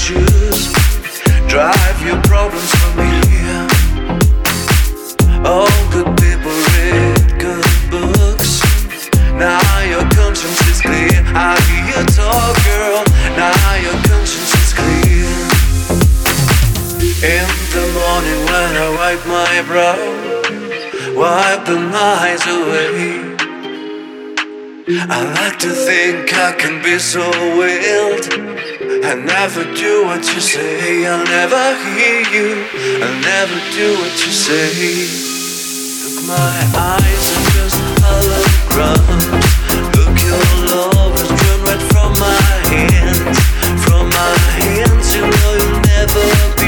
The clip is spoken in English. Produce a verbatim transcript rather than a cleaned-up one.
shoes. Drive your problems from here. All good people read good books. Now your conscience is clear. I hear you talk, girl. Now your conscience is clear. In the morning when I wipe my brow, wipe the miles away. I like to think I can be so wild. I never do what you say. I'll never hear you. I'll never do what you say. Look, my eyes are just holograms. Look, your love has drawn right from my hands. From my hands, you know you'll never